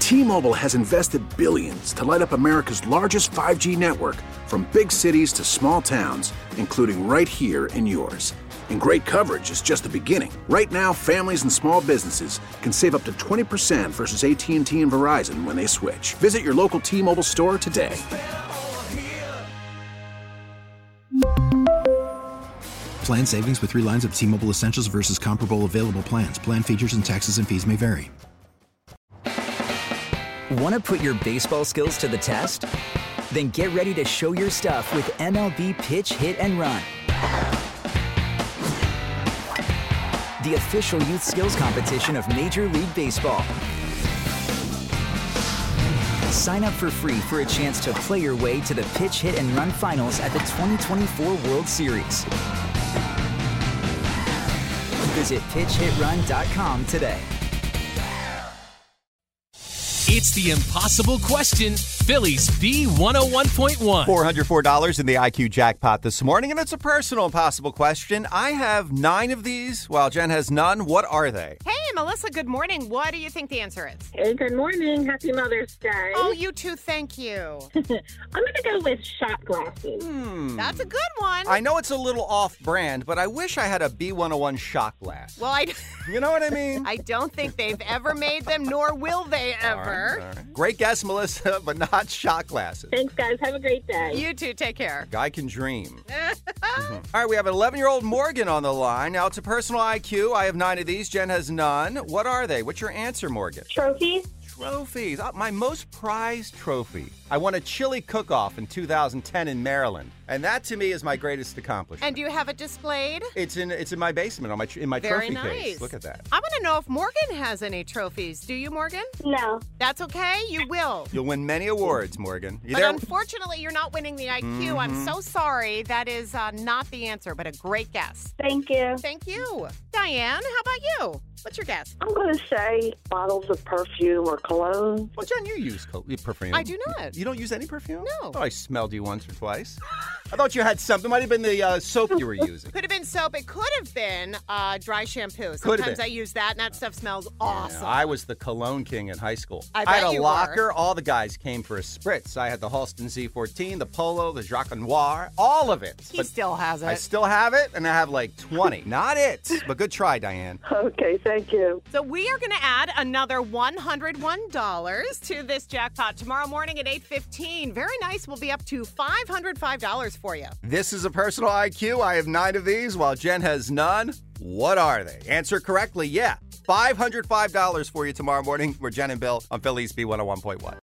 T-Mobile has invested billions to light up America's largest 5G network, from big cities to small towns, including right here in yours. And great coverage is just the beginning. Right now, families and small businesses can save up to 20% versus AT&T and Verizon when they switch. Visit your local T-Mobile store today. Plan savings with 3 lines of T-Mobile Essentials versus comparable available plans. Plan features and taxes and fees may vary. Want to put your baseball skills to the test? Then get ready to show your stuff with MLB Pitch, Hit, and Run. The official youth skills competition of Major League Baseball. Sign up for free for a chance to play your way to the Pitch, Hit, and Run finals at the 2024 World Series. Visit pitchhitrun.com today. It's the impossible question, Phillies B101.1. $404 in the IQ jackpot this morning, and it's a personal impossible question. I have 9 of these, while Jen has none. What are they? Hey, Melissa, good morning. What do you think the answer is? Hey, good morning. Happy Mother's Day. Oh, you too. Thank you. I'm going to go with shot glasses. That's a good one. I know it's a little off-brand, but I wish I had a B101 shot glass. Well, You know what I mean? I don't think they've ever made them, nor will they ever. All right. Great guess, Melissa, but not shot glasses. Thanks, guys. Have a great day. You too. Take care. Guy can dream. All right, we have an 11-year-old Morgan on the line. Now, it's a personal IQ. I have 9 of these. Jen has none. What are they? What's your answer, Morgan? Trophies? Trophies. My most prized trophy. I won a chili cook-off in 2010 in Maryland, and that to me is my greatest accomplishment. And do you have it displayed? It's in my basement in my Very trophy nice. case. Look at that. I want to know if Morgan has any trophies. Do you, Morgan? No. That's okay. You will. You'll win many awards, Morgan. But unfortunately, you're not winning the IQ. I'm so sorry. That is not the answer, but a great guess. Thank you. Thank you. Diane, how about you? What's your guess? I'm going to say bottles of perfume or cologne. Well, Jen, you use perfume. I do not. You don't use any perfume? No. Oh, I smelled you once or twice. I thought you had something. It might have been the soap you were using. Could have been soap. It could have been dry shampoo. Could have Sometimes been. I use that, and that stuff smells awesome. Yeah, I was the cologne king in high school. I had bet a you locker. were. All the guys came for a spritz. I had the Halston Z14, the Polo, the Jacques Noir, all of it. He still has it. I still have it, and I have like 20. Not it, but good try, Diane. Okay, thank you. So we are going to add another $101 to this jackpot tomorrow morning at 8:15. Very nice. We'll be up to $505 for you. This is a personal IQ. I have 9 of these, while Jen has none. What are they? Answer correctly, yeah. $505 for you tomorrow morning. We're Jen and Bill on Phillies B101.1.